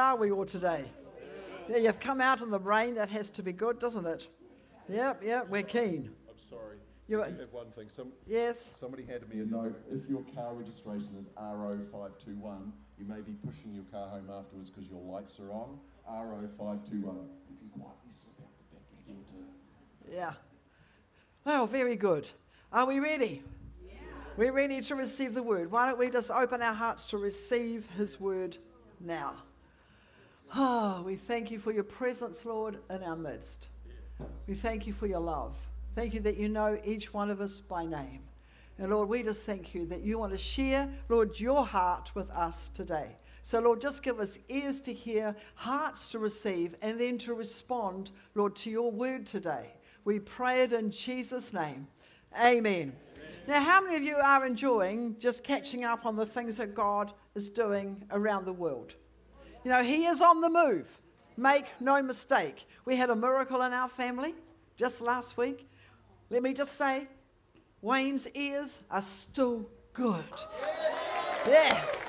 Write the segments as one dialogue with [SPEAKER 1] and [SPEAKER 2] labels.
[SPEAKER 1] are we all today? Yeah, you've come out in the rain. That has to be good, doesn't it? Yep, we're keen.
[SPEAKER 2] I'm sorry.
[SPEAKER 1] You
[SPEAKER 2] I have one thing.
[SPEAKER 1] Yes.
[SPEAKER 2] Somebody handed me a note. If your car registration is RO521, you may be pushing your car home afterwards because your lights are on. RO521. You can quietly slip out the back again too.
[SPEAKER 1] Yeah. Well, very good. Are we ready? Yeah. We're ready to receive the word. Why don't we just open our hearts to receive his word now? Oh, we thank you for your presence, Lord, in our midst. We thank you for your love. Thank you that you know each one of us by name. And Lord, we just thank you that you want to share, Lord, your heart with us today. So, Lord, just give us ears to hear, hearts to receive, and then to respond, Lord, to your word today. We pray it in Jesus' name. Amen. Now, how many of you are enjoying just catching up on the things that God is doing around the world? You know, he is on the move. Make no mistake. We had a miracle in our family just last week. Let me just say, Wayne's ears are still good. Yes.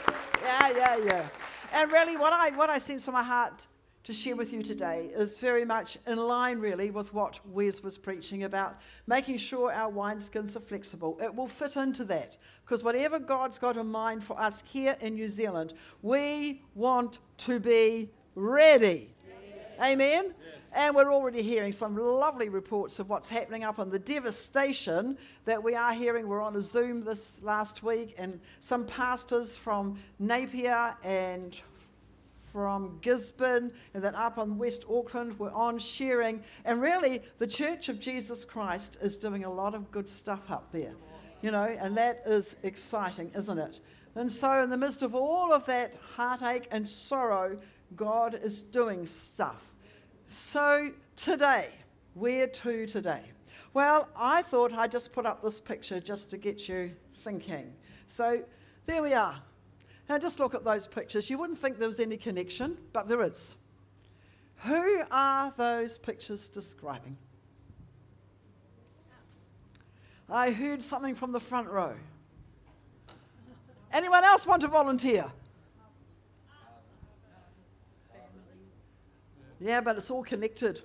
[SPEAKER 1] Yeah. And really what I sense from my heart to share with you today is very much in line really with what Wes was preaching about, making sure our wineskins are flexible. It will fit into that, because whatever God's got in mind for us here in New Zealand, we want to be ready. Yes. Amen? Yes. And we're already hearing some lovely reports of what's happening up on the devastation that we are hearing. We're on a Zoom this last week, and some pastors from Napier and from Gisborne and then up on West Auckland were on sharing. And really, the Church of Jesus Christ is doing a lot of good stuff up there, you know, and that is exciting, isn't it? And so in the midst of all of that heartache and sorrow, God is doing stuff. So today, where to today? Well, I thought I'd just put up this picture just to get you thinking. So there we are. Now just look at those pictures. You wouldn't think there was any connection, but there is. Who are those pictures describing? I heard something from the front row. Anyone else want to volunteer? Yeah, but it's all connected.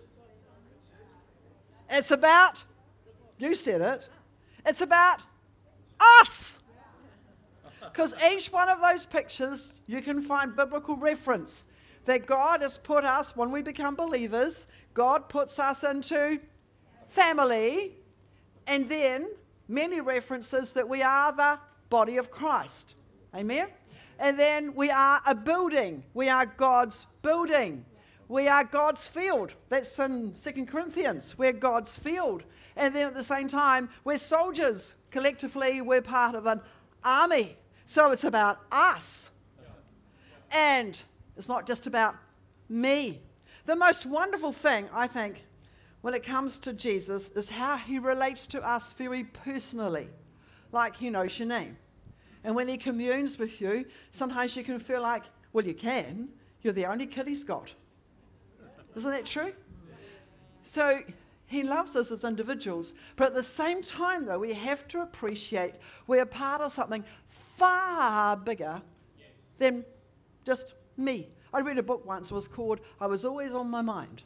[SPEAKER 1] It's about, you said it, it's about us. Because each one of those pictures, you can find biblical reference that God has put us, when we become believers, God puts us into family, and then many references that we are the body of Christ. Amen? And then we are a building. We are God's building. We are God's field. That's in 2 Corinthians. We're God's field. And then at the same time, we're soldiers. Collectively, we're part of an army. So it's about us. And it's not just about me. The most wonderful thing, I think, when it comes to Jesus is how he relates to us very personally. Like he knows your name. And when he communes with you, sometimes you can feel like, well, you can. You're the only kid he's got. Isn't that true? So he loves us as individuals. But at the same time, though, we have to appreciate we're part of something far bigger than just me. I read a book once. It was called I Was Always on My Mind.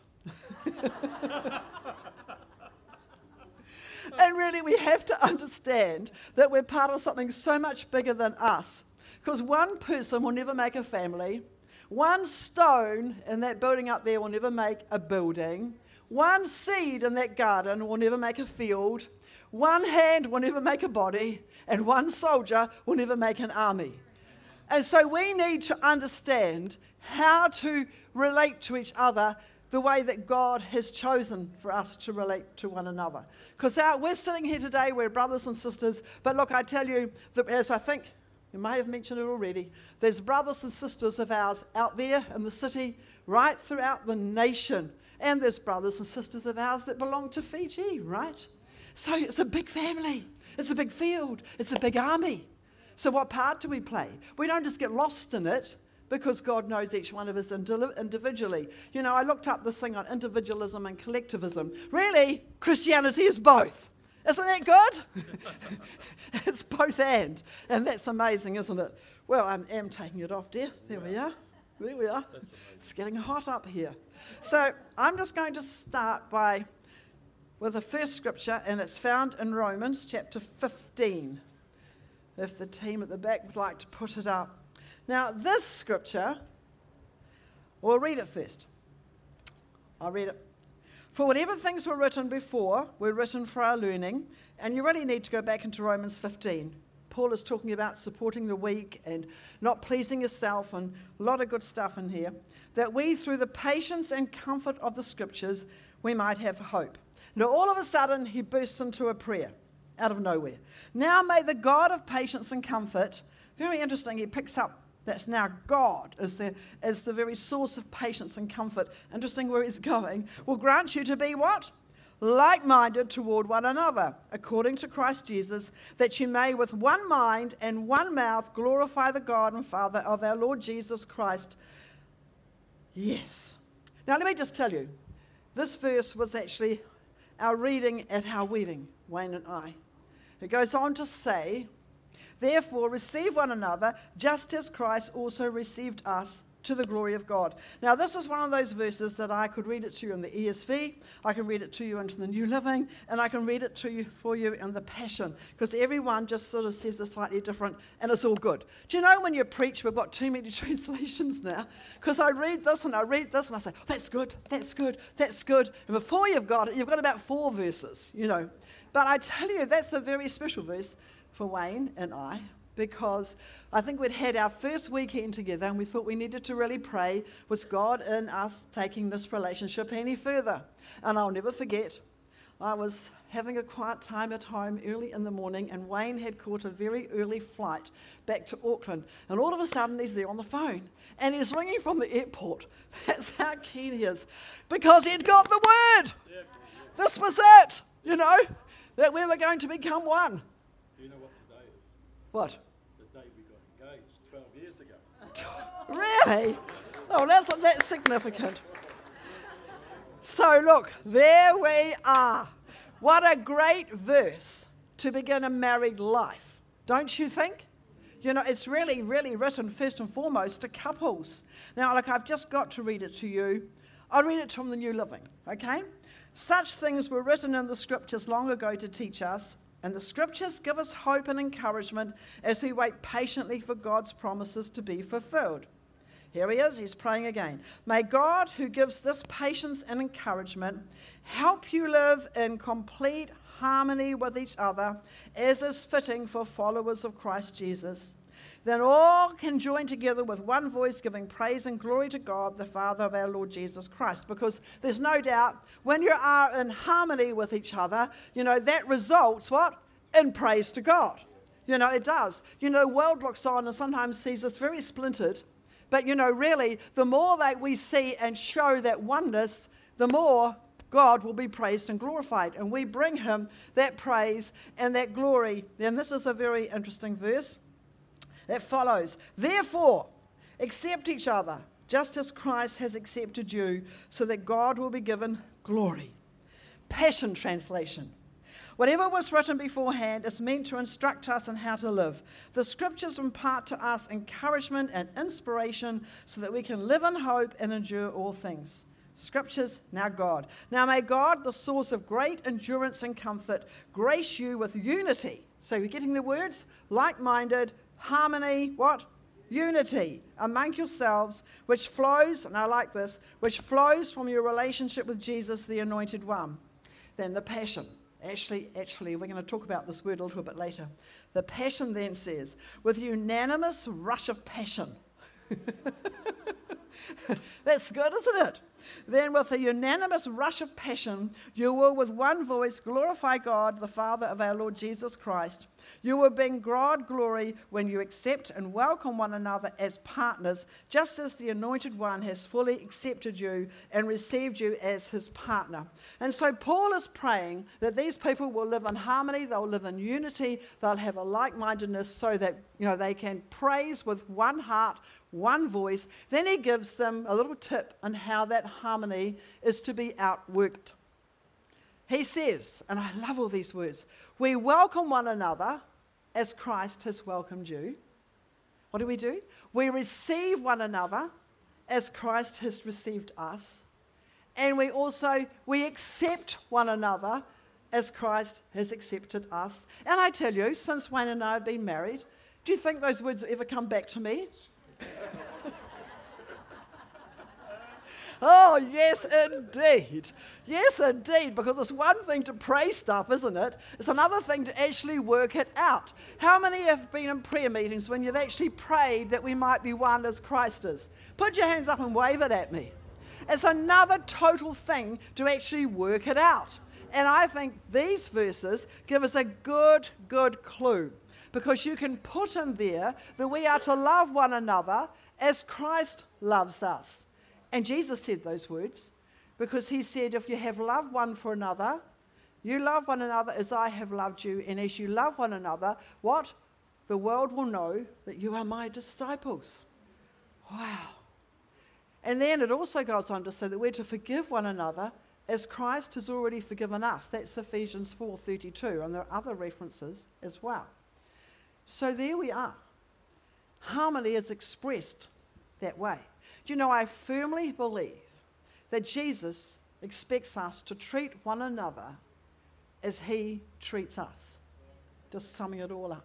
[SPEAKER 1] And really, we have to understand that we're part of something so much bigger than us. Because one person will never make a family. One stone in that building up there will never make a building. One seed in that garden will never make a field. One hand will never make a body. And one soldier will never make an army. And so we need to understand how to relate to each other the way that God has chosen for us to relate to one another. Because we're sitting here today, we're brothers and sisters, but look, I tell you, as I think you may have mentioned it already, there's brothers and sisters of ours out there in the city, right throughout the nation, and there's brothers and sisters of ours that belong to Fiji, right? So it's a big family, it's a big field, it's a big army. So what part do we play? We don't just get lost in it, because God knows each one of us individually. You know, I looked up this thing on individualism and collectivism. Really, Christianity is both. Isn't that good? It's both and that's amazing, isn't it? Well, I am taking it off, dear. There we are. There we are. It's getting hot up here. So I'm just going to start with the first scripture, and it's found in Romans chapter 15. If the team at the back would like to put it up. Now, this scripture, we'll read it first. I'll read it. For whatever things were written before were written for our learning, and you really need to go back into Romans 15. Paul is talking about supporting the weak and not pleasing yourself, and a lot of good stuff in here, that we, through the patience and comfort of the scriptures, we might have hope. Now, all of a sudden, he bursts into a prayer out of nowhere. Now may the God of patience and comfort, very interesting, he picks up that's now God as the very source of patience and comfort. Interesting where he's going. Will grant you to be what? Like-minded toward one another, according to Christ Jesus, that you may with one mind and one mouth glorify the God and Father of our Lord Jesus Christ. Yes. Now let me just tell you, this verse was actually our reading at our wedding, Wayne and I. It goes on to say, therefore receive one another, just as Christ also received us to the glory of God. Now this is one of those verses that I could read it to you in the ESV, I can read it to you into the New Living, and I can read it to you for you in the Passion, because everyone just sort of says it slightly different, and it's all good. Do you know when you preach, we've got too many translations now? Because I read this, and I say, oh, that's good, that's good, that's good. And before you've got it, you've got about 4 verses, you know. But I tell you, that's a very special verse for Wayne and I, because I think we'd had our first weekend together and we thought we needed to really pray, was God in us taking this relationship any further? And I'll never forget, I was having a quiet time at home early in the morning, and Wayne had caught a very early flight back to Auckland, and all of a sudden he's there on the phone and he's ringing from the airport. That's how keen he is, because he'd got the word. This was it, you know, that we were going to become one.
[SPEAKER 3] You know what today is?
[SPEAKER 1] What?
[SPEAKER 3] The day we got engaged 12 years ago.
[SPEAKER 1] Really? Oh, that's significant. So look, there we are. What a great verse to begin a married life, don't you think? You know, it's really, really written first and foremost to couples. Now, look, I've just got to read it to you. I'll read it from the New Living, okay? Such things were written in the scriptures long ago to teach us, and the scriptures give us hope and encouragement as we wait patiently for God's promises to be fulfilled. Here he is, he's praying again. May God, who gives this patience and encouragement, help you live in complete harmony with each other, as is fitting for followers of Christ Jesus. Then all can join together with one voice, giving praise and glory to God, the Father of our Lord Jesus Christ. Because there's no doubt, when you are in harmony with each other, you know, that results, what? In praise to God. You know, it does. You know, the world looks on and sometimes sees us very splintered. But, you know, really, the more that we see and show that oneness, the more God will be praised and glorified. And we bring him that praise and that glory. And this is a very interesting verse that follows. Therefore, accept each other, just as Christ has accepted you, so that God will be given glory. Passion Translation. Whatever was written beforehand is meant to instruct us in how to live. The scriptures impart to us encouragement and inspiration so that we can live in hope and endure all things. Scriptures, now God. Now may God, the source of great endurance and comfort, grace you with unity. So you're getting the words? Like-minded, harmony, what? Unity among yourselves, which flows, and I like this, which flows from your relationship with Jesus, the Anointed One. Then the Passion. Actually, we're going to talk about this word a little bit later. The Passion then says, with unanimous rush of passion. That's good, isn't it? Then with a unanimous rush of passion, you will with one voice glorify God, the Father of our Lord Jesus Christ. You will bring God glory when you accept and welcome one another as partners, just as the Anointed One has fully accepted you and received you as his partner. And so Paul is praying that these people will live in harmony, they'll live in unity, they'll have a like-mindedness so that, you know, they can praise with one heart, one voice. Then he gives them a little tip on how that harmony is to be outworked. He says, and I love all these words, we welcome one another as Christ has welcomed you. What do? We receive one another as Christ has received us. And we accept one another as Christ has accepted us. And I tell you, since Wayne and I have been married, do you think those words ever come back to me? Oh, yes, indeed. Yes, indeed, because it's one thing to pray stuff, isn't it? It's another thing to actually work it out. How many have been in prayer meetings when you've actually prayed that we might be one as Christ is? Put your hands up and wave it at me. It's another total thing to actually work it out. And I think these verses give us a good clue, because you can put in there that we are to love one another as Christ loves us. And Jesus said those words because he said, if you have love one for another, you love one another as I have loved you. And as you love one another, what? The world will know that you are my disciples. Wow. And then it also goes on to say that we're to forgive one another as Christ has already forgiven us. That's Ephesians 4:32, and there are other references as well. So there we are. Harmony is expressed that way. Do you know, I firmly believe that Jesus expects us to treat one another as he treats us. Just summing it all up.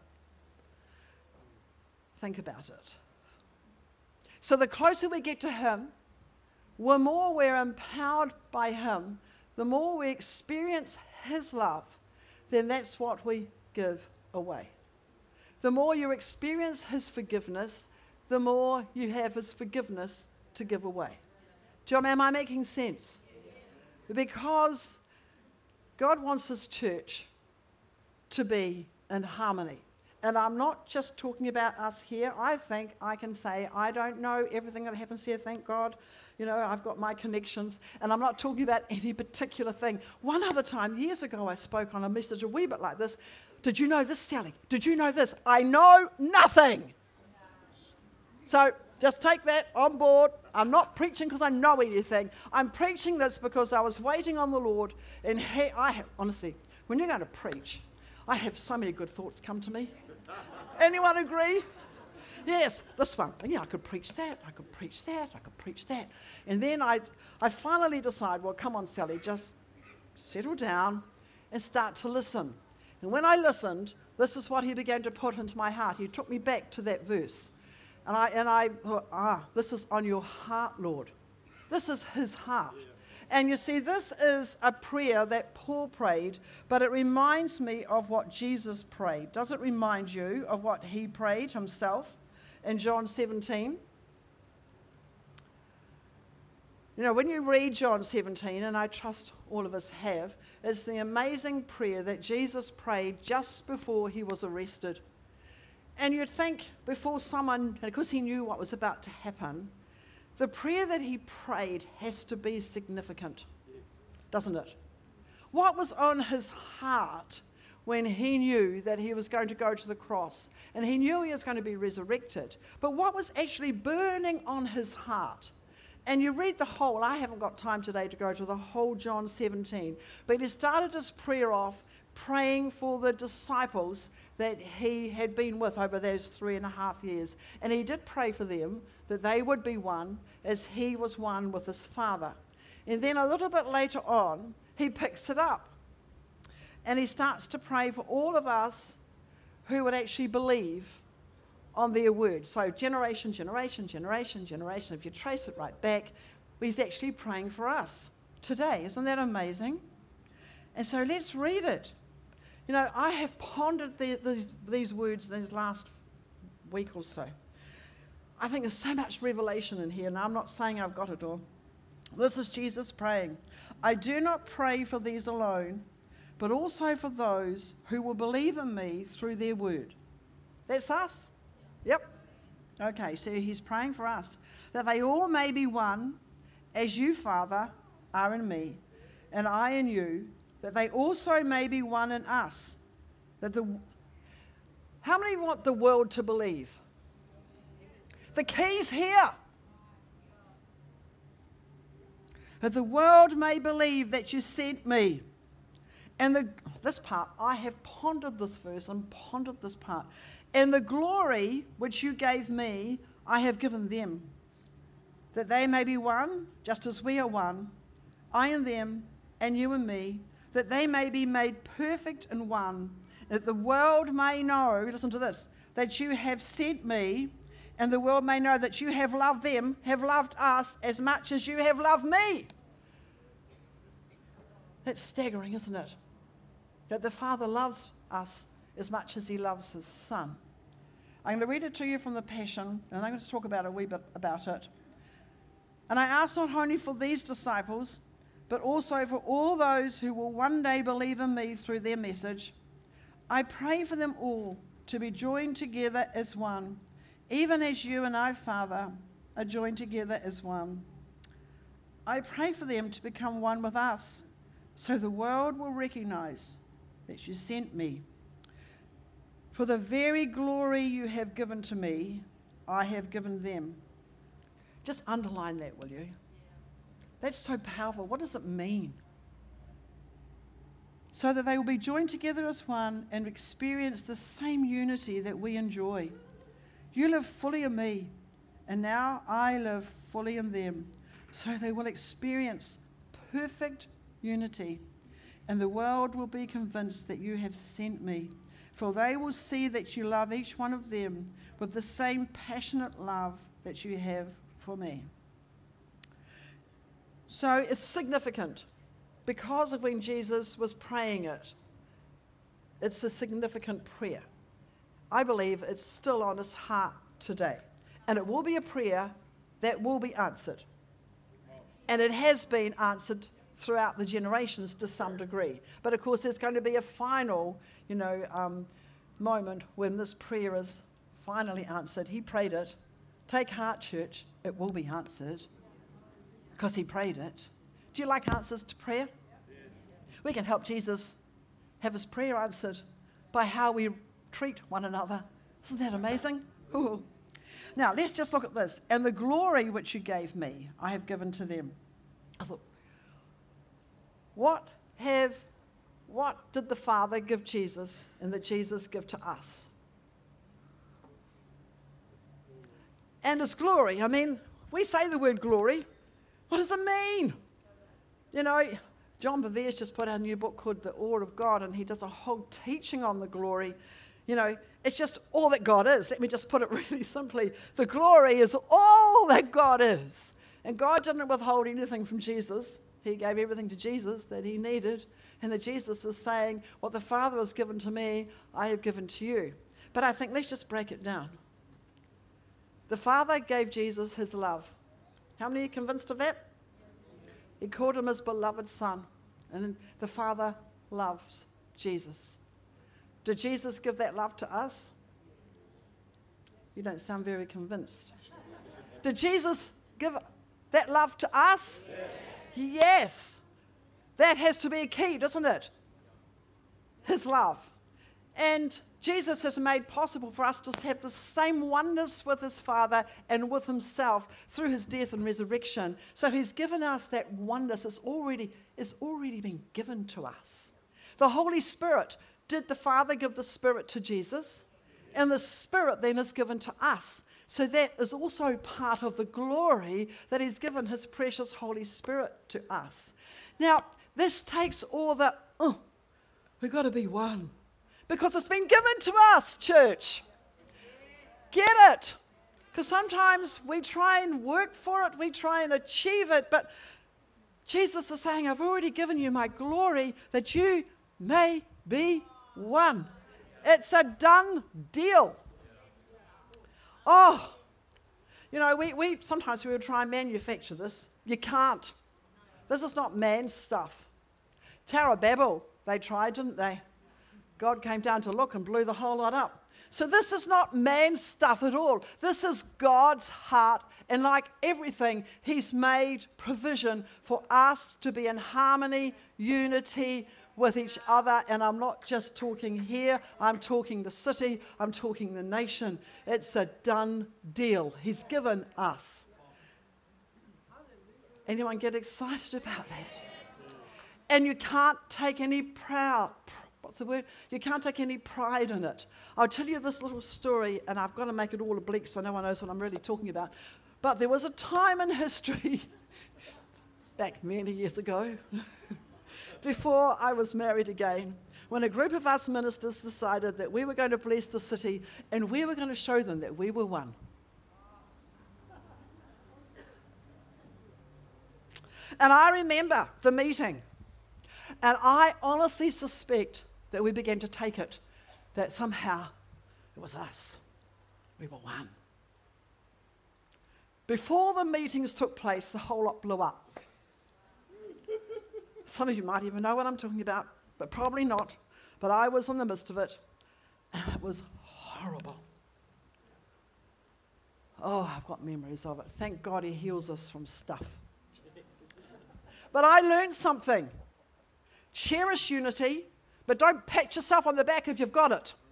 [SPEAKER 1] Think about it. So the closer we get to him, the more we're empowered by him, the more we experience his love, then that's what we give away. The more you experience his forgiveness, the more you have his forgiveness to give away. Am I making sense? Because God wants his church to be in harmony. And I'm not just talking about us here. I think I can say I don't know everything that happens here, thank God. You know, I've got my connections, and I'm not talking about any particular thing. One other time, years ago, I spoke on a message a wee bit like this. Did you know this, Sally? Did you know this? I know nothing. So just take that on board. I'm not preaching because I know anything. I'm preaching this because I was waiting on the Lord, and honestly, when you're going to preach, I have so many good thoughts come to me. Anyone agree? Yes, this one. Yeah, I could preach that. I could preach that. I could preach that. And then I finally decide, well, come on, Sally, just settle down and start to listen. And when I listened, this is what he began to put into my heart. He took me back to that verse. And I thought, this is on your heart, Lord. This is his heart. And you see, this is a prayer that Paul prayed, but it reminds me of what Jesus prayed. Does it remind you of what he prayed himself in John 17? You know, when you read John 17, and I trust all of us have, it's the amazing prayer that Jesus prayed just before he was arrested. And you'd think before someone, because he knew what was about to happen, the prayer that he prayed has to be significant, doesn't it? What was on his heart when he knew that he was going to go to the cross and he knew he was going to be resurrected? But what was actually burning on his heart? And you read the whole, I haven't got time today to go to the whole John 17, but he started his prayer off praying for the disciples that he had been with over those 3.5 years. And he did pray for them that they would be one as he was one with his Father. And then a little bit later on, he picks it up. And he starts to pray for all of us who would actually believe on their word. So generation. If you trace it right back, he's actually praying for us today. Isn't that amazing? And so let's read it. You know, I have pondered these words these last week or so. I think there's so much revelation in here, and I'm not saying I've got it all. This is Jesus praying. I do not pray for these alone, but also for those who will believe in me through their word. That's us. Yep. Okay, so he's praying for us, that they all may be one, as you, Father, are in me, and I in you, that they also may be one in us. How many want the world to believe? The key's here. That the world may believe that you sent me. And this part, I have pondered this verse and pondered this part. And the glory which you gave me, I have given them. that they may be one, just as we are one, I and them, and you and me, that they may be made perfect in one, that the world may know, listen to this, that you have sent me, and the world may know that you have loved them, have loved us as much as you have loved me. That's staggering, isn't it? That the Father loves us as much as he loves his Son. I'm going to read it to you from the Passion, and I'm going to talk about a wee bit about it. And I ask not only for these disciples, but also for all those who will one day believe in me through their message. I pray for them all to be joined together as one, even as you and I, Father, are joined together as one. I pray for them to become one with us, so the world will recognize that you sent me. For the very glory you have given to me, I have given them. Just underline that, will you? That's so powerful. What does it mean? So that they will be joined together as one and experience the same unity that we enjoy. You live fully in me, and now I live fully in them. So they will experience perfect unity, and the world will be convinced that you have sent me. For they will see that you love each one of them with the same passionate love that you have for me. So it's significant because of when Jesus was praying it. It's a significant prayer. I believe it's still on his heart today. And it will be a prayer that will be answered. And it has been answered throughout the generations to some degree. But of course there's going to be a final, moment when this prayer is finally answered. He prayed it. Take heart, church. It will be answered because he prayed it. Do you like answers to prayer? We can help Jesus have his prayer answered by how we treat one another. Isn't that amazing? Ooh. Now, let's just look at this. And the glory which you gave me, I have given to them. I thought, what did the Father give Jesus and that Jesus give to us? And his glory. I mean, we say the word glory. What does it mean? John Bevere's just put out a new book called The Awe of God, and he does a whole teaching on the glory. It's just all that God is. Let me just put it really simply. The glory is all that God is. And God didn't withhold anything from Jesus. He gave everything to Jesus that he needed. And that Jesus is saying, what the Father has given to me, I have given to you. But I think let's just break it down. The Father gave Jesus his love. How many are convinced of that? He called him his beloved Son. And the Father loves Jesus. Did Jesus give that love to us? You don't sound very convinced. Did Jesus give that love to us? Yes. That has to be a key, doesn't it? His love. And Jesus has made possible for us to have the same oneness with his Father and with himself through his death and resurrection. So he's given us that oneness. It's already been given to us. The Holy Spirit, did the Father give the Spirit to Jesus? And the Spirit then is given to us. So that is also part of the glory that he's given his precious Holy Spirit to us. Now, this takes all the, we've got to be one. Because it's been given to us, church. Get it? Because sometimes we try and work for it, we try and achieve it, but Jesus is saying, I've already given you my glory that you may be one. It's a done deal. Oh, we sometimes we will try and manufacture this. You can't. This is not man's stuff. Tower of Babel, they tried, didn't they? God came down to look and blew the whole lot up. So this is not man's stuff at all. This is God's heart. And like everything, he's made provision for us to be in harmony, unity with each other. And I'm not just talking here. I'm talking the city. I'm talking the nation. It's a done deal. He's given us. Anyone get excited about that? And you can't take any you can't take any pride in it. I'll tell you this little story, and I've got to make it all oblique so no one knows what I'm really talking about. But there was a time in history, back many years ago, before I was married again, when a group of us ministers decided that we were going to bless the city and we were going to show them that we were one. And I remember the meeting, and I honestly suspect that we began to take it, that somehow it was us. We were one. Before the meetings took place, the whole lot blew up. Some of you might even know what I'm talking about, but probably not. But I was in the midst of it, and it was horrible. Oh, I've got memories of it. Thank God he heals us from stuff. But I learned something. Cherish unity, but don't pat yourself on the back if you've got it.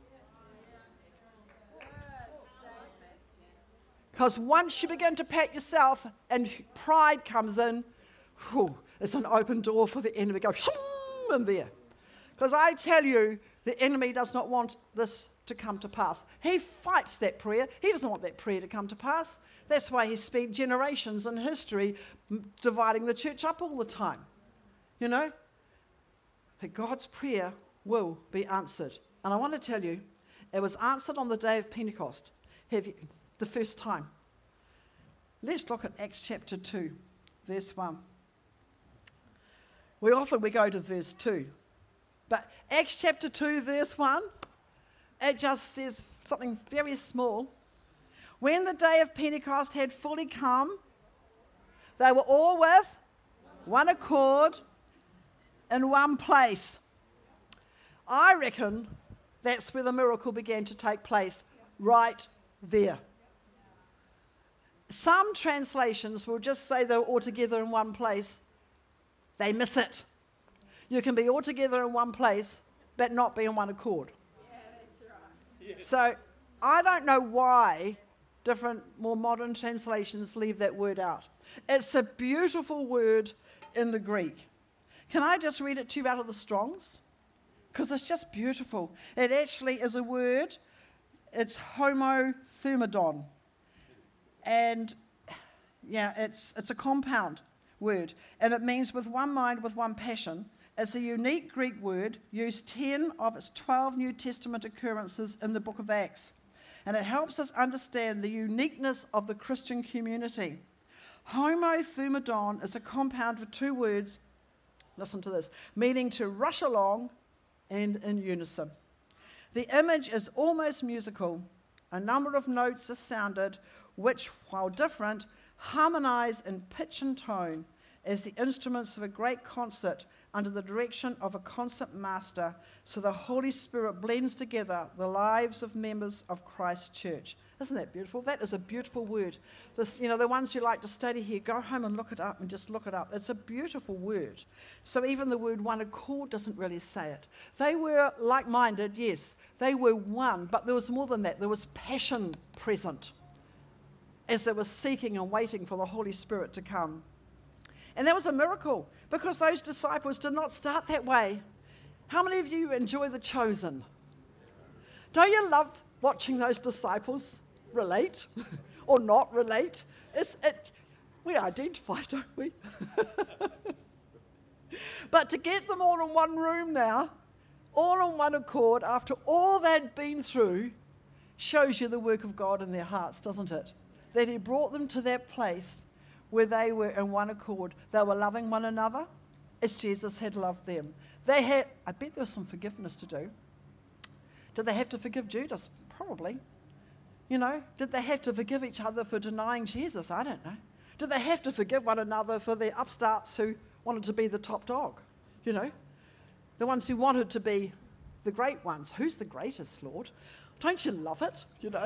[SPEAKER 1] Because once you begin to pat yourself and pride comes in, whew, it's an open door for the enemy to go in there. Because I tell you, the enemy does not want this to come to pass. He fights that prayer. He doesn't want that prayer to come to pass. That's why he spent generations in history dividing the church up all the time. You know? But God's prayer will be answered. And I want to tell you, it was answered on the day of Pentecost. The first time. Let's look at Acts chapter 2, verse 1. We go to verse 2. But Acts chapter 2, verse 1, it just says something very small. When the day of Pentecost had fully come, they were all with one accord in one place. I reckon that's where the miracle began to take place, right there. Some translations will just say they were all together in one place. They miss it. You can be all together in one place, but not be in one accord.
[SPEAKER 4] Yeah, that's right.
[SPEAKER 3] Yes.
[SPEAKER 1] So I don't know why different, more modern translations leave that word out. It's a beautiful word in the Greek. Can I just read it to you out of the Strongs? Because it's just beautiful. It actually is a word. It's homothermodon. And yeah, it's a compound word. And it means with one mind, with one passion. It's a unique Greek word used 10 of its 12 New Testament occurrences in the book of Acts. And it helps us understand the uniqueness of the Christian community. Homothermodon is a compound of two words, listen to this, meaning to rush along and in unison. The image is almost musical. A number of notes are sounded, which, while different, harmonize in pitch and tone as the instruments of a great concert under the direction of a concert master, so the Holy Spirit blends together the lives of members of Christ's church. Isn't that beautiful? That is a beautiful word. This, the ones you like to study here, go home and look it up and just look it up. It's a beautiful word. So even the word one accord doesn't really say it. They were like-minded, yes. They were one, but there was more than that. There was passion present as they were seeking and waiting for the Holy Spirit to come. And that was a miracle, because those disciples did not start that way. How many of you enjoy The Chosen? Don't you love watching those disciples relate or not relate? We identify, don't we? But to get them all in one room now, all in one accord, after all they'd been through, shows you the work of God in their hearts, doesn't it? That he brought them to that place where they were in one accord. They were loving one another as Jesus had loved them. I bet there was some forgiveness to do. Did they have to forgive Judas? Probably. Did they have to forgive each other for denying Jesus? I don't know. Did they have to forgive one another for the upstarts who wanted to be the top dog? The ones who wanted to be the great ones. Who's the greatest, Lord? Don't you love it?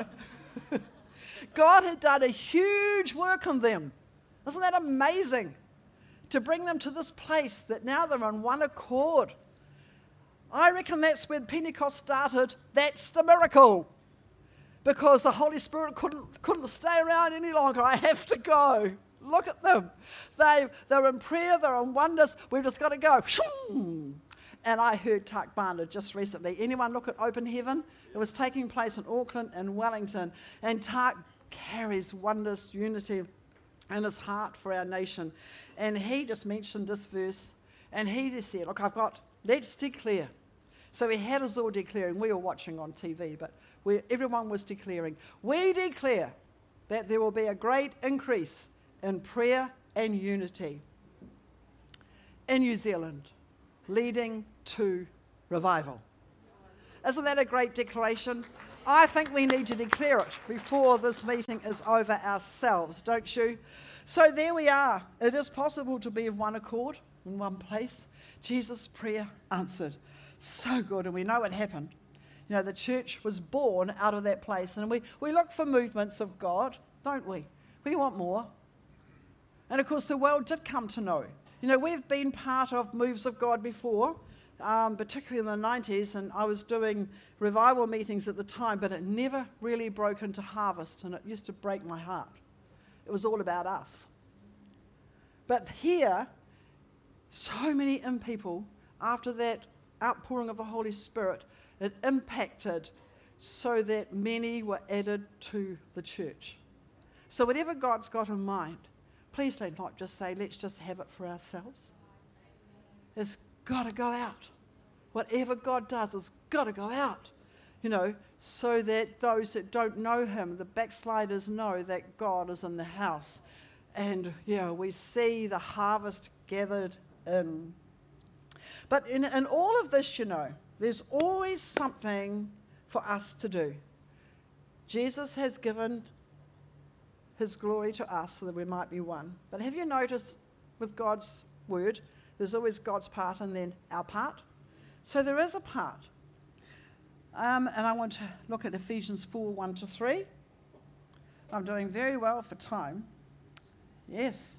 [SPEAKER 1] God had done a huge work on them. Isn't that amazing? To bring them to this place that now they're on one accord. I reckon that's where Pentecost started. That's the miracle. Because the Holy Spirit couldn't stay around any longer. I have to go. Look at them. They're in prayer. They're in wonders. We've just got to go. And I heard Tak Banda just recently. Anyone look at Open Heaven? It was taking place in Auckland and Wellington. And Tak carries oneness, unity in his heart for our nation. And he just mentioned this verse, and he just said, look, let's declare. So he had us all declaring. We were watching on TV, but everyone was declaring. We declare that there will be a great increase in prayer and unity in New Zealand, leading to revival. Isn't that a great declaration? I think we need to declare it before this meeting is over ourselves, don't you? So there we are. It is possible to be of one accord in one place. Jesus' prayer answered. So good, and we know it happened. You know, the church was born out of that place, and we look for movements of God, don't we? We want more. And of course, the world did come to know. You know, we've been part of moves of God before, particularly in the 90s, and I was doing revival meetings at the time, but it never really broke into harvest, and it used to break my heart. It was all about us. But here, so many in people, after that outpouring of the Holy Spirit, it impacted so that many were added to the church. So whatever God's got in mind, please don't not just say, let's just have it for ourselves. It's got to go out. Whatever God does has got to go out, you know, so that those that don't know him, the backsliders, know that God is in the house. And, we see the harvest gathered in. But in all of this, there's always something for us to do. Jesus has given his glory to us so that we might be one. But have you noticed with God's word, there's always God's part and then our part? So there is a part. And I want to look at Ephesians 4, 1-3. I'm doing very well for time. Yes.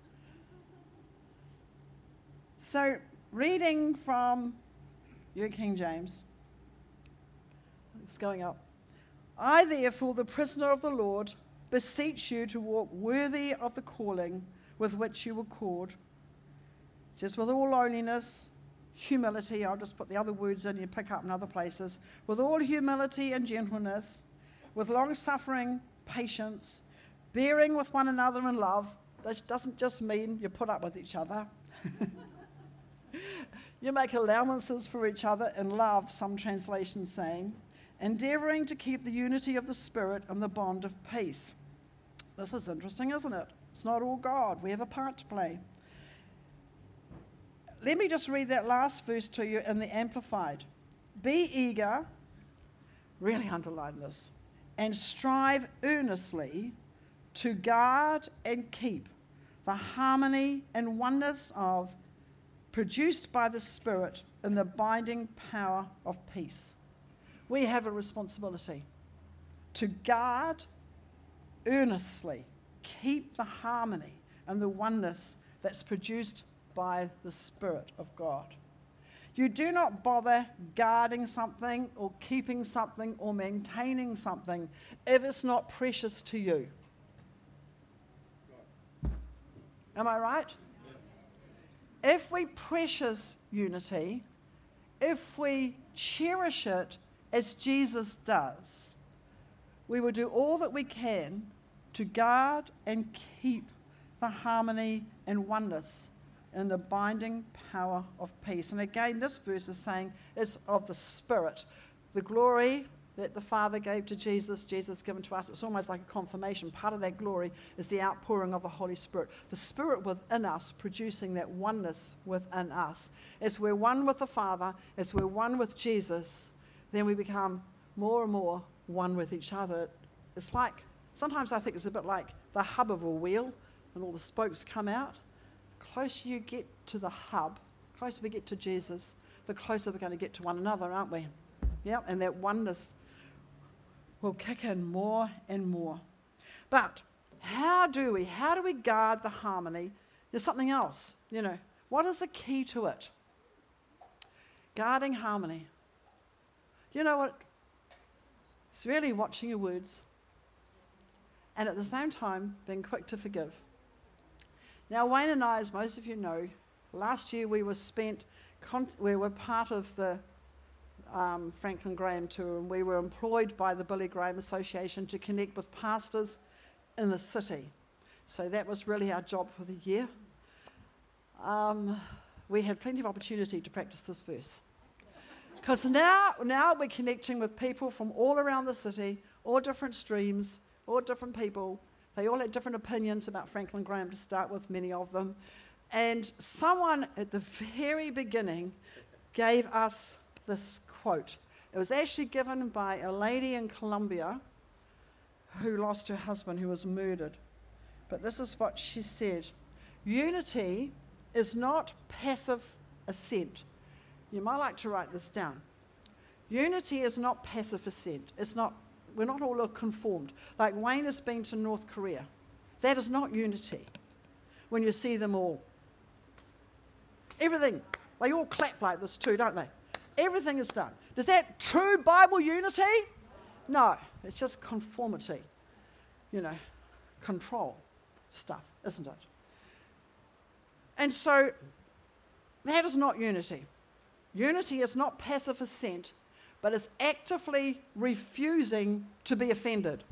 [SPEAKER 1] So reading from your King James. It's going up. I, therefore, the prisoner of the Lord, beseech you to walk worthy of the calling with which you were called. It says, with all lowliness, humility, I'll just put the other words in, you pick up in other places, with all humility and gentleness, with long-suffering, patience, bearing with one another in love. That doesn't just mean you put up with each other. You make allowances for each other in love, some translations saying, endeavouring to keep the unity of the Spirit and the bond of peace. This is interesting, isn't it? It's not all God. We have a part to play. Let me just read that last verse to you in the Amplified. Be eager, really underline this, and strive earnestly to guard and keep the harmony and oneness of produced by the Spirit in the binding power of peace. We have a responsibility to guard earnestly, keep the harmony and the oneness that's produced by the Spirit of God. You do not bother guarding something or keeping something or maintaining something if it's not precious to you. Am I right? If we precious unity, if we cherish it as Jesus does, we will do all that we can to guard and keep the harmony and oneness in the binding power of peace. And again, this verse is saying it's of the Spirit. The glory that the Father gave to Jesus, Jesus given to us, it's almost like a confirmation. Part of that glory is the outpouring of the Holy Spirit. The Spirit within us producing that oneness within us. As we're one with the Father, as we're one with Jesus, then we become more and more one with each other. It's like, sometimes I think it's a bit like the hub of a wheel and all the spokes come out. The closer you get to the hub, the closer we get to Jesus, the closer we're going to get to one another, aren't we? Yeah, and that oneness will kick in more and more. But how do we guard the harmony? There's something else, What is the key to it? Guarding harmony. You know what? It's really watching your words and at the same time being quick to forgive. Now, Wayne and I, as most of you know, last year we were part of the Franklin Graham tour, and we were employed by the Billy Graham Association to connect with pastors in the city. So that was really our job for the year. We had plenty of opportunity to practice this verse. Because now we're connecting with people from all around the city, all different streams, all different people. They all had different opinions about Franklin Graham to start with, many of them. And someone at the very beginning gave us this quote. It was actually given by a lady in Colombia who lost her husband, who was murdered. But this is what she said: unity is not passive assent. You might like to write this down. Unity is not passive assent. We're not all conformed. Like Wayne has been to North Korea. That is not unity. When you see them all. Everything. They all clap like this too, don't they? Everything is done. Is that true Bible unity? No. It's just conformity. Control stuff, isn't it? And so, that is not unity. Unity is not passive assent, but it's actively refusing to be offended.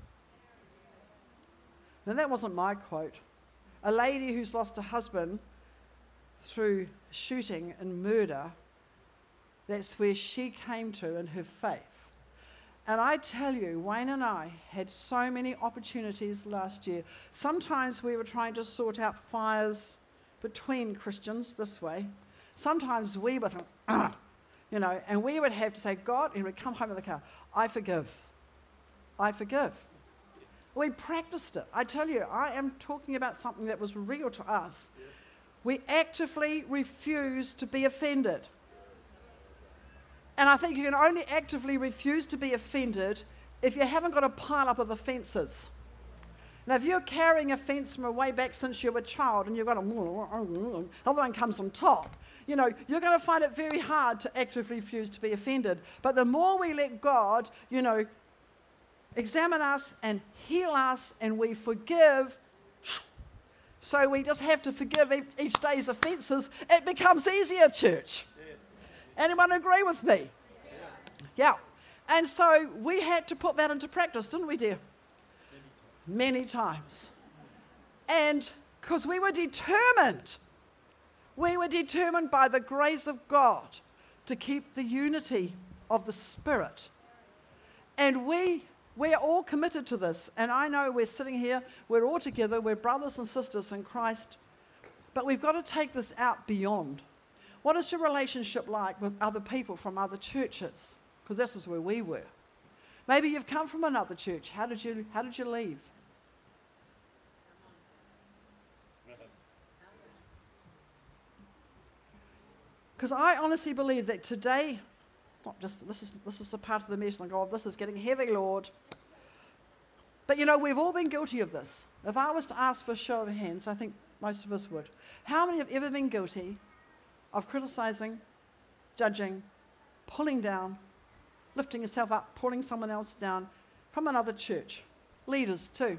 [SPEAKER 1] Now, that wasn't my quote. A lady who's lost a husband through shooting and murder, that's where she came to in her faith. And I tell you, Wayne and I had so many opportunities last year. Sometimes we were trying to sort out fires between Christians this way. Sometimes we were thinking, and we would have to say, God, and we'd come home in the car, I forgive. I forgive. We practiced it. I tell you, I am talking about something that was real to us. Yeah. We actively refuse to be offended. And I think you can only actively refuse to be offended if you haven't got a pile up of offences. Now, if you're carrying offence from way back since you were a child and you've got another one comes on top, you're going to find it very hard to actively refuse to be offended. But the more we let God, examine us and heal us and we forgive, so we just have to forgive each day's offences, it becomes easier, church. Yes. Anyone agree with me? Yes. Yeah. And so we had to put that into practice, didn't we, dear? Many times. And because we were determined by the grace of God to keep the unity of the Spirit. And we're all committed to this. And I know we're sitting here, we're all together, we're brothers and sisters in Christ. But we've got to take this out beyond. What is your relationship like with other people from other churches? Because this is where we were. Maybe you've come from another church. How did you leave? Because I honestly believe that today, not just this is a part of the message. Like, oh, this is getting heavy, Lord. But we've all been guilty of this. If I was to ask for a show of hands, I think most of us would. How many have ever been guilty of criticizing, judging, pulling down, lifting yourself up, pulling someone else down from another church? Leaders too.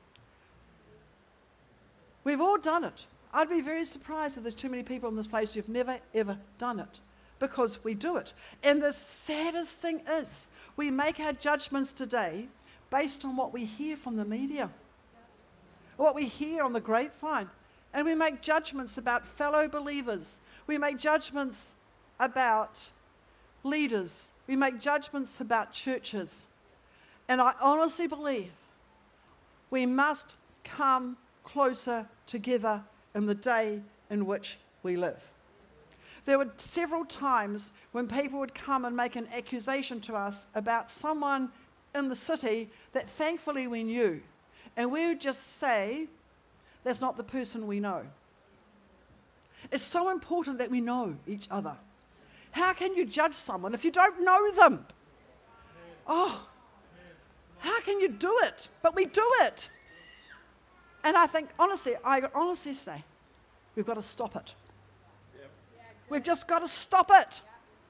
[SPEAKER 1] We've all done it. I'd be very surprised if there's too many people in this place who've never, ever done it, because we do it. And the saddest thing is, we make our judgments today based on what we hear from the media, what we hear on the grapevine. And we make judgments about fellow believers. We make judgments about leaders. We make judgments about churches. And I honestly believe we must come closer together in the day in which we live. There were several times when people would come and make an accusation to us about someone in the city that thankfully we knew. And we would just say, that's not the person we know. It's so important that we know each other. How can you judge someone if you don't know them? Oh, how can you do it? But we do it. And I honestly say, we've got to stop it. We've just got to stop it.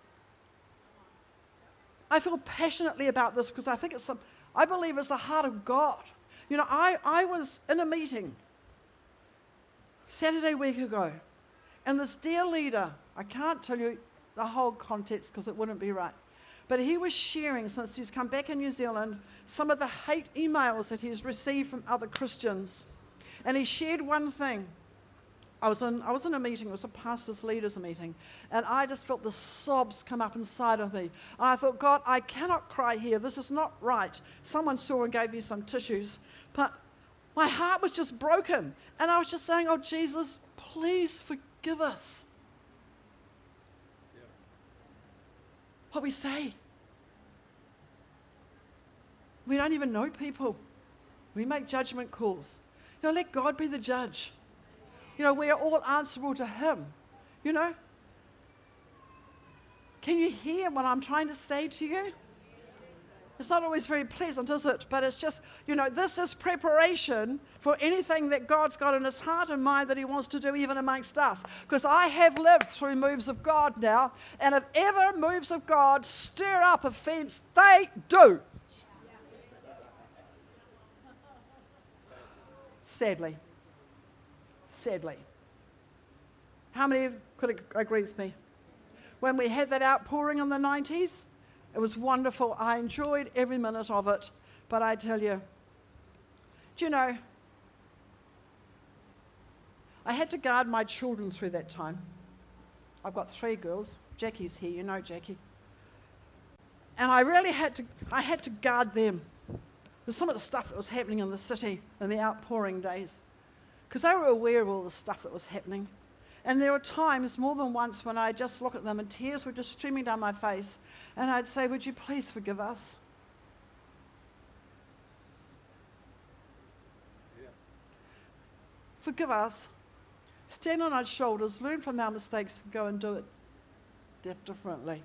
[SPEAKER 1] I feel passionately about this because I believe it's the heart of God. I was in a meeting Saturday week ago, and this dear leader, I can't tell you the whole context because it wouldn't be right, But he was sharing, since he's come back in New Zealand, some of the hate emails that he's received from other Christians. And he shared one thing. I was in a meeting, it was a pastor's leaders meeting, and I just felt the sobs come up inside of me. And I thought, God, I cannot cry here. This is not right. Someone saw and gave me some tissues. But my heart was just broken. And I was just saying, oh, Jesus, please forgive us. What we say. We don't even know people. We make judgment calls. Let God be the judge. We are all answerable to Him. Can you hear what I'm trying to say to you? It's not always very pleasant, is it? But it's just, this is preparation for anything that God's got in His heart and mind that He wants to do even amongst us. Because I have lived through moves of God now, and if ever moves of God stir up offense, they do. Sadly. How many could agree with me? When we had that outpouring in the 90s, it was wonderful. I enjoyed every minute of it. But I tell you, I had to guard my children through that time. I've got 3 girls. Jackie's here, you know Jackie. And I really had to guard them with some of the stuff that was happening in the city in the outpouring days. Because they were aware of all the stuff that was happening. And there were times, more than once, when I'd just look at them and tears were just streaming down my face. And I'd say, would you please forgive us?
[SPEAKER 3] Yeah.
[SPEAKER 1] Forgive us. Stand on our shoulders, learn from our mistakes, and go and do it differently.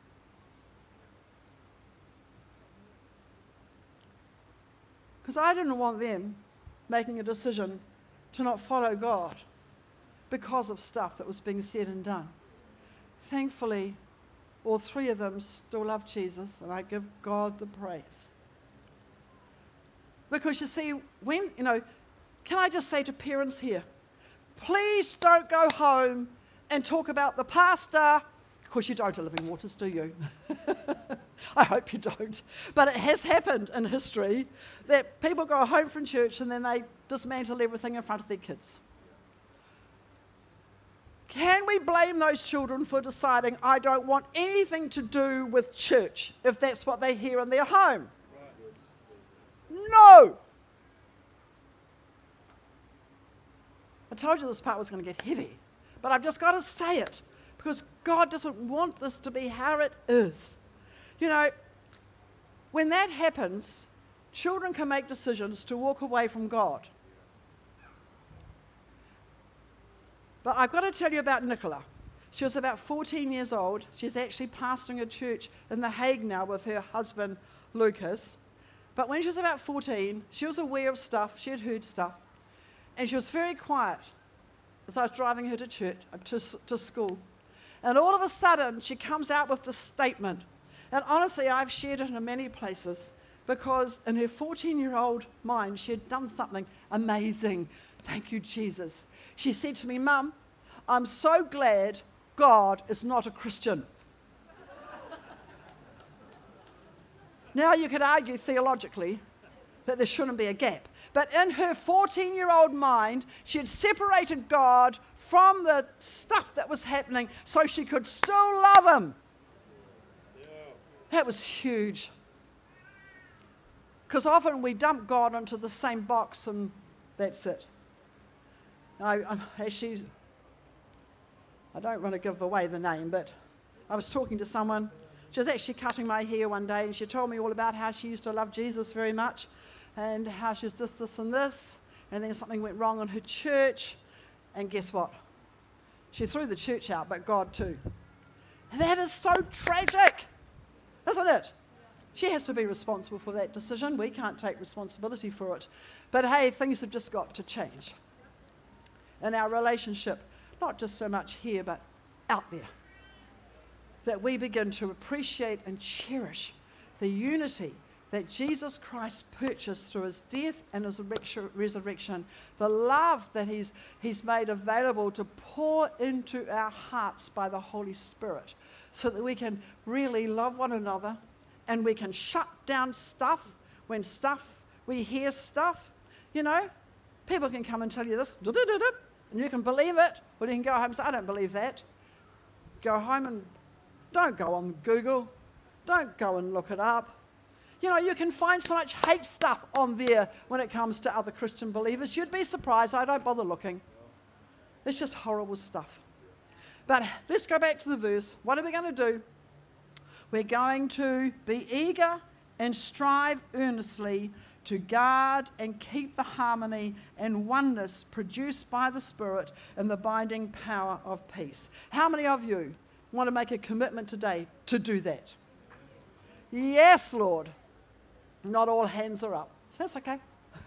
[SPEAKER 1] Because I didn't want them making a decision to not follow God because of stuff that was being said and done. Thankfully, all 3 of them still love Jesus, and I give God the praise. Because you see, can I just say to parents here, please don't go home and talk about the pastor. Of course, you don't at Living Waters, do you? I hope you don't. But it has happened in history that people go home from church and then they dismantle everything in front of their kids. Can we blame those children for deciding, I don't want anything to do with church, if that's what they hear in their home? No! I told you this part was going to get heavy, but I've just got to say it, because God doesn't want this to be how it is. When that happens, children can make decisions to walk away from God. But I've got to tell you about Nicola. She was about 14 years old. She's actually pastoring a church in The Hague now with her husband, Lucas. But when she was about 14, she was aware of stuff. She had heard stuff. And she was very quiet as I was driving her to church, to school. And all of a sudden, she comes out with this statement. And honestly, I've shared it in many places because in her 14-year-old mind, she had done something amazing. Thank you, Jesus. She said to me, Mum, I'm so glad God is not a Christian. Now you could argue theologically that there shouldn't be a gap. But in her 14-year-old mind, she had separated God from the stuff that was happening so she could still love Him. Yeah. That was huge. Because often we dump God into the same box and that's it. I don't want to give away the name, but I was talking to someone. She was actually cutting my hair one day, and she told me all about how she used to love Jesus very much, and how she was this, and this, and then something went wrong in her church, and guess what? She threw the church out, but God too. And that is so tragic, isn't it? She has to be responsible for that decision. We can't take responsibility for it. But hey, things have just got to change. In our relationship, not just so much here, but out there. That we begin to appreciate and cherish the unity that Jesus Christ purchased through his death and his resurrection, the love that he's made available to pour into our hearts by the Holy Spirit, so that we can really love one another, and we can shut down stuff when we hear stuff. You know, people can come and tell you this, and you can believe it, or you can go home and say, I don't believe that. Go home and don't go on Google. Don't go and look it up. You know, you can find so much hate stuff on there when it comes to other Christian believers. You'd be surprised. I don't bother looking. It's just horrible stuff. But let's go back to the verse. What are we going to do? We're going to be eager and strive earnestly to guard and keep the harmony and oneness produced by the Spirit and the binding power of peace. How many of you want to make a commitment today to do that? Yes, Lord. Not all hands are up. That's okay.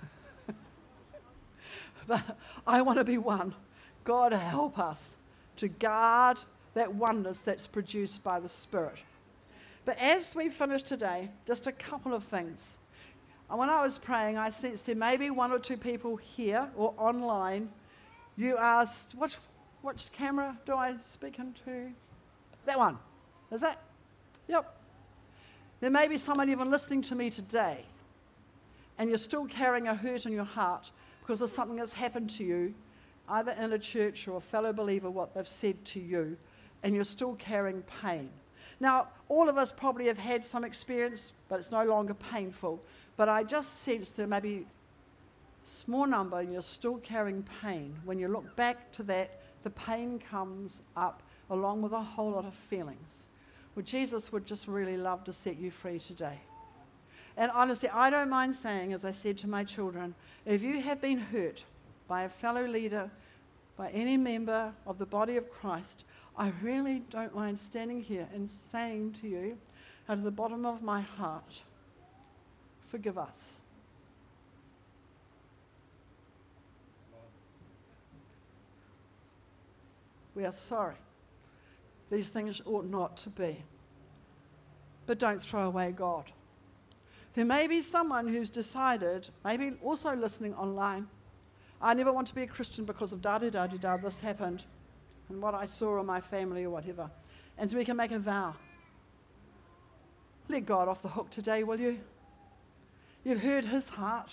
[SPEAKER 1] But I want to be one. God help us to guard that oneness that's produced by the Spirit. But as we finish today, just a couple of things. When I was praying, I sensed there may be one or two people here or online. You asked, which camera do I speak into? That one. Is that? Yep. There may be someone even listening to me today, and you're still carrying a hurt in your heart because of something that's happened to you, either in a church or a fellow believer, what they've said to you, and you're still carrying pain. Now, all of us probably have had some experience, but it's no longer painful. But I just sense there may be a small number and you're still carrying pain. When you look back to that, the pain comes up along with a whole lot of feelings. Well, Jesus would just really love to set you free today. And honestly, I don't mind saying, as I said to my children, if you have been hurt by a fellow leader, by any member of the body of Christ, I really don't mind standing here and saying to you, out of the bottom of my heart, forgive us. We are sorry. These things ought not to be. But don't throw away God. There may be someone who's decided, maybe also listening online, I never want to be a Christian because of da-da-da-da-da, this happened, and what I saw in my family or whatever. And so we can make a vow. Let God off the hook today, will you? You've heard his heart.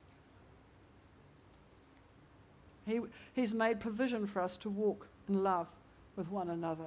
[SPEAKER 1] He's made provision for us to walk in love with one another.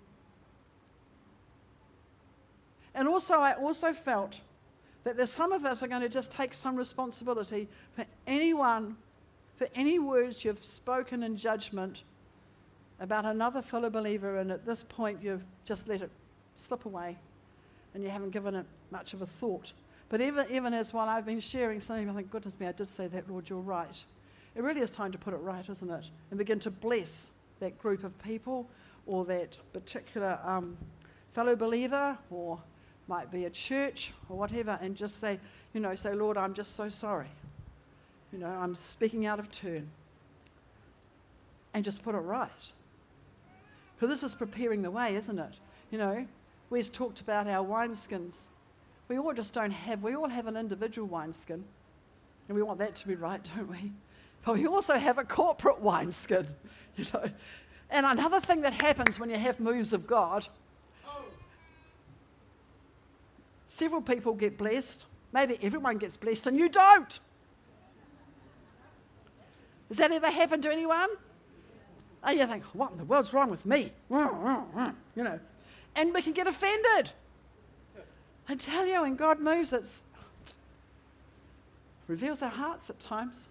[SPEAKER 1] And also, I also felt that there's some of us are going to just take some responsibility for any words you've spoken in judgment about another fellow believer, and at this point you've just let it slip away and you haven't given it much of a thought. But even as while I've been sharing something, I think, goodness me, I did say that, Lord, you're right. It really is time to put it right, isn't it? And begin to bless that group of people or that particular fellow believer, or might be a church or whatever, and just say, Lord, I'm just so sorry. I'm speaking out of turn. And just put it right. Because this is preparing the way, isn't it? We've talked about our wineskins. We all have an individual wineskin, and we want that to be right, don't we? But we also have a corporate wineskin, And another thing that happens when you have moves of God, several people get blessed. Maybe everyone gets blessed, and you don't. Has that ever happened to anyone? And you think, what in the world's wrong with me? And we can get offended. I tell you, when God moves, it reveals our hearts at times.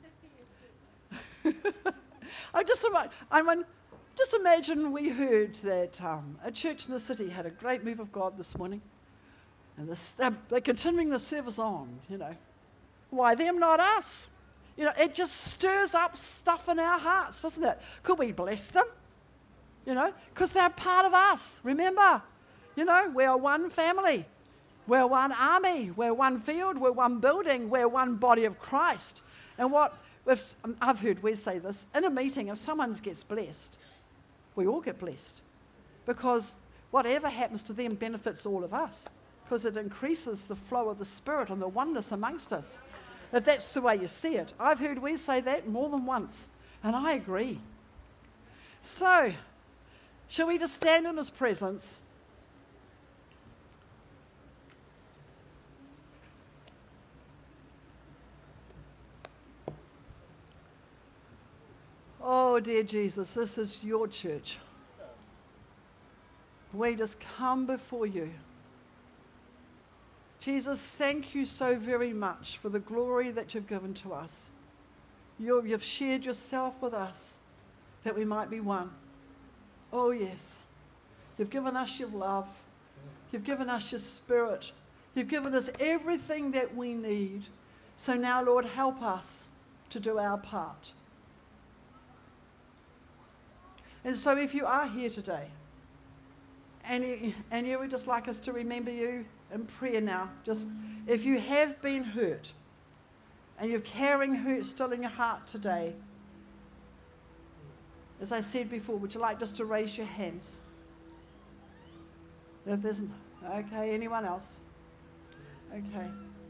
[SPEAKER 1] Just imagine we heard that a church in the city had a great move of God this morning, and they're continuing the service on, Why them, not us? It just stirs up stuff in our hearts, doesn't it? Could we bless them? Because they're part of us. Remember, we are one family. We're one army. We're one field. We're one building. We're one body of Christ. And I've heard we say this, in a meeting, if someone gets blessed, we all get blessed. Because whatever happens to them benefits all of us. because it increases the flow of the Spirit and the oneness amongst us. If that's the way you see it. I've heard we say that more than once, and I agree. So, shall we just stand in His presence? Oh, dear Jesus, this is your church. We just come before you. Jesus, thank you so very much for the glory that you've given to us. You've shared yourself with us that we might be one. Oh, yes. You've given us your love. You've given us your Spirit. You've given us everything that we need. So now, Lord, help us to do our part. And so if you are here today, and you would just like us to remember you in prayer now, just if you have been hurt, and you're carrying hurt still in your heart today, as I said before, would you like just to raise your hands? If there's, okay, anyone else? Okay.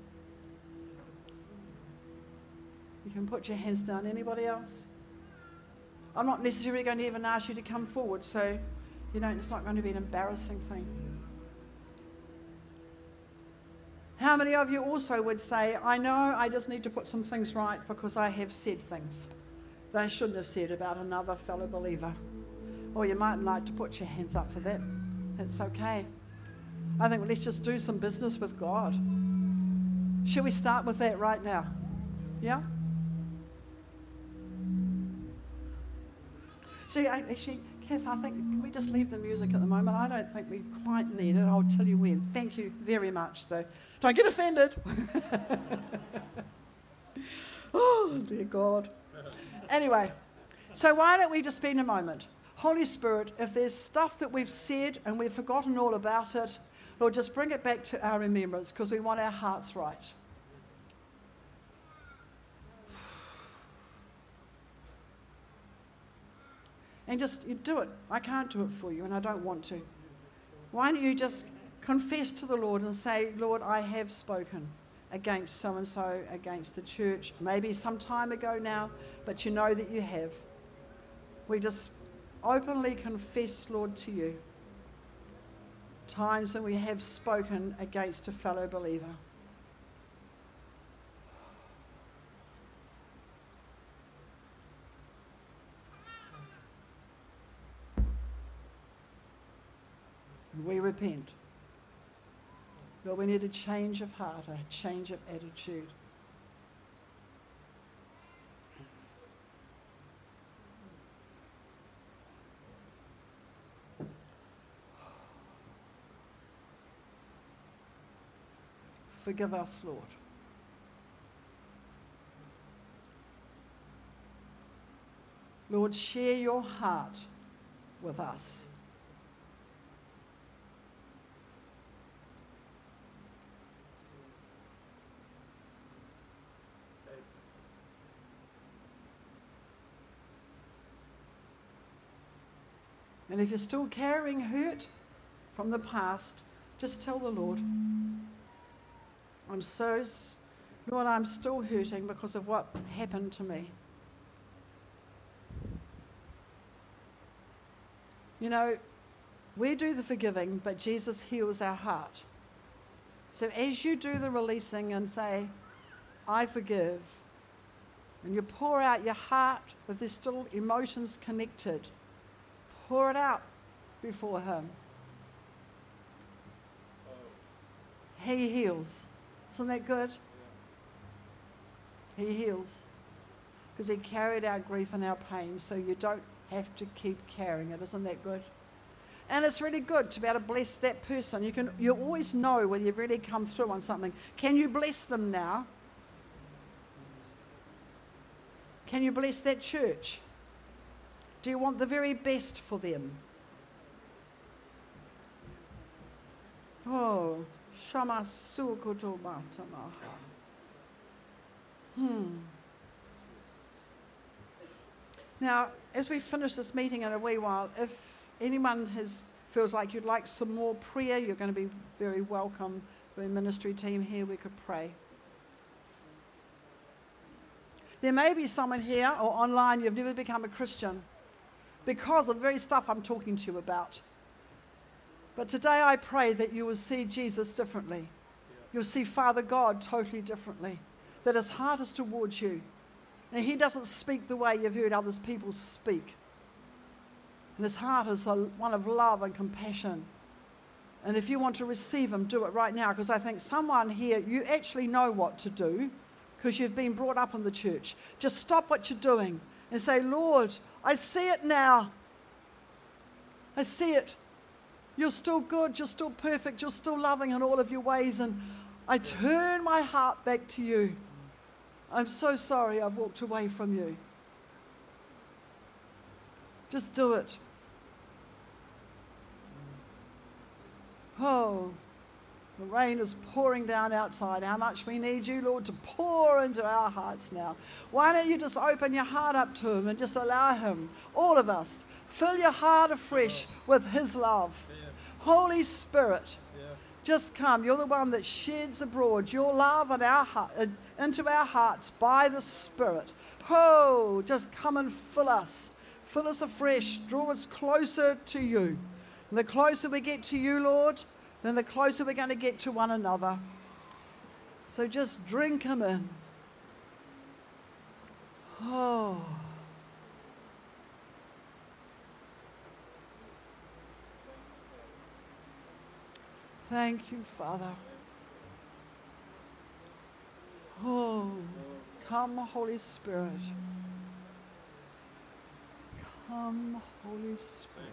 [SPEAKER 1] You can put your hands down. Anybody else? I'm not necessarily going to even ask you to come forward, so it's not going to be an embarrassing thing. How many of you also would say, I know I just need to put some things right because I have said things that I shouldn't have said about another fellow believer? Or you might like to put your hands up for that. It's okay. I think let's just do some business with God. Should we start with that right now? Yeah? Actually, Kath, I think, can we just leave the music at the moment? I don't think we quite need it. I'll tell you when. Thank you very much, though. Don't get offended. Oh, dear God. Anyway, so why don't we just spend a moment? Holy Spirit, if there's stuff that we've said and we've forgotten all about it, Lord, just bring it back to our remembrance because we want our hearts right. And just you do it. I can't do it for you and I don't want to. Why don't you just confess to the Lord and say, Lord, I have spoken against so-and-so, against the church, maybe some time ago now, but you know that you have. We just openly confess, Lord, to you times when we have spoken against a fellow believer. We repent. But we need a change of heart, a change of attitude. Forgive us, Lord. Lord, share your heart with us. And if you're still carrying hurt from the past, just tell the Lord, Lord, I'm still hurting because of what happened to me. We do the forgiving, but Jesus heals our heart. So as you do the releasing and say, I forgive, and you pour out your heart, if there's still emotions connected, pour it out before Him. He heals. Isn't that good? He heals. Because He carried our grief and our pain, so you don't have to keep carrying it. Isn't that good? And it's really good to be able to bless that person. You always know whether you've really come through on something. Can you bless them now? Can you bless that church? Do you want the very best for them? Oh, Shama Sukuto Matamaha. Now, as we finish this meeting in a wee while, if anyone has feels like you'd like some more prayer, you're going to be very welcome. The ministry team here, we could pray. There may be someone here or online, you've never become a Christian because of the very stuff I'm talking to you about. But today I pray that you will see Jesus differently. You'll see Father God totally differently. That his heart is towards you. And he doesn't speak the way you've heard other people speak. And his heart is one of love and compassion. And if you want to receive him, do it right now. Because I think someone here, you actually know what to do because you've been brought up in the church. Just stop what you're doing and say, Lord, I see it now. I see it. You're still good. You're still perfect. You're still loving in all of your ways. And I turn my heart back to you. I'm so sorry I've walked away from you. Just do it. Oh, the rain is pouring down outside. How much we need you, Lord, to pour into our hearts now. Why don't you just open your heart up to him and just allow him, all of us, fill your heart afresh with his love.
[SPEAKER 3] Yeah.
[SPEAKER 1] Holy Spirit,
[SPEAKER 3] Yeah.
[SPEAKER 1] just come. You're the one that sheds abroad your love in our heart, into our hearts by the Spirit. Oh, just come and fill us. Fill us afresh. Draw us closer to you. And the closer we get to you, Lord, then the closer we're going to get to one another. So just drink him in. Oh. Thank you, Father. Oh, come, Holy Spirit. Come, Holy Spirit.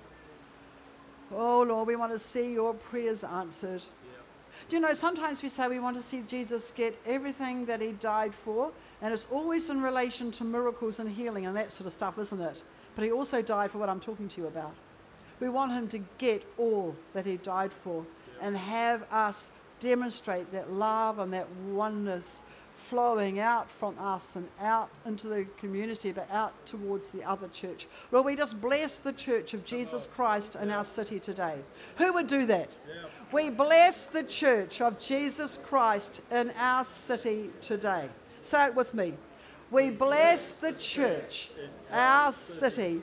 [SPEAKER 1] Oh, Lord, we want to see your prayers answered. Do you know, sometimes we say we want to see Jesus get everything that he died for, and it's always in relation to miracles and healing and that sort of stuff, isn't it? But he also died for what I'm talking to you about. We want him to get all that he died for and have us demonstrate that love and that oneness flowing out from us and out into the community, but out towards the other church. Lord, we just bless the church of Jesus Christ in our city today. Who would do that? We bless the church of Jesus Christ in our city today. Say it with me. We bless the church, our city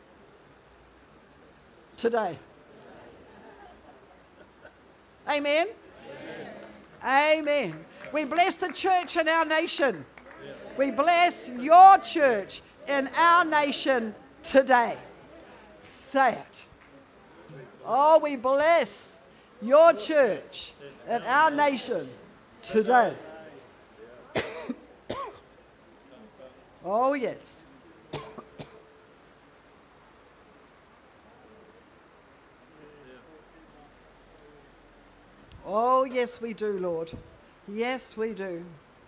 [SPEAKER 1] today. Amen? Amen. We bless the church in our nation. We bless your church in our nation today. Say it. Oh, we bless your church in our nation today. Oh, yes. Oh, yes, we do, Lord. Yes, we do.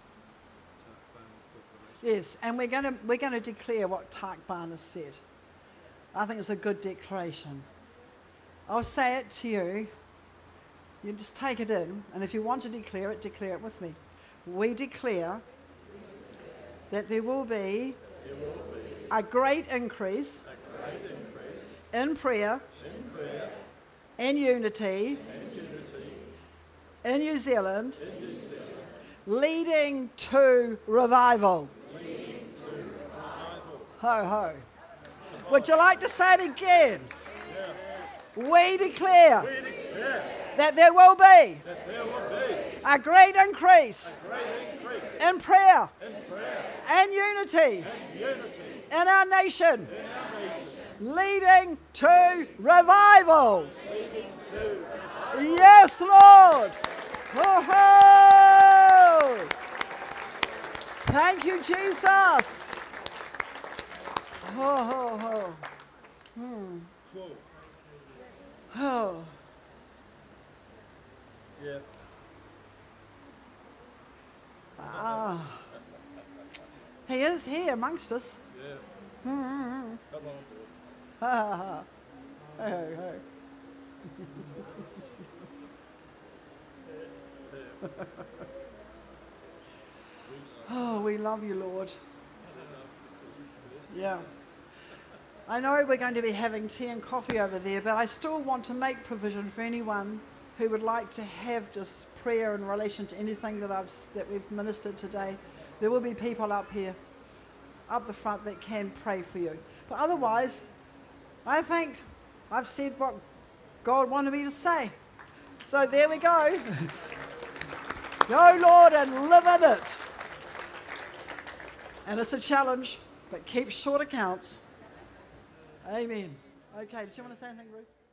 [SPEAKER 1] Yes, and we're going to declare what Tak Bhana has said. I think it's a good declaration. I'll say it to you. You just take it in, and if you want to declare it with me. We declare that there will be a great increase in prayer, in unity, in New Zealand, leading to revival. Ho, ho. Would you like to say it again? We declare that there will be a great increase in prayer and unity in our nation, leading to revival. Yes, Lord. Oh, thank you, Jesus. Oh. Oh.
[SPEAKER 3] Yeah.
[SPEAKER 1] Ah. He is here amongst us.
[SPEAKER 3] Yeah.
[SPEAKER 1] Mm-hmm.
[SPEAKER 3] Come on, boy.
[SPEAKER 1] Ha, hey. Oh, we love you, Lord. Yeah. I know we're going to be having tea and coffee over there, but I still want to make provision for anyone who would like to have just prayer in relation to anything that we've ministered today. There will be people up here, up the front, that can pray for you. But otherwise, I think I've said what God wanted me to say. So there we go. Go, Lord, and live in it. And it's a challenge, but keep short accounts. Amen. Okay, did you want to say anything, Ruth?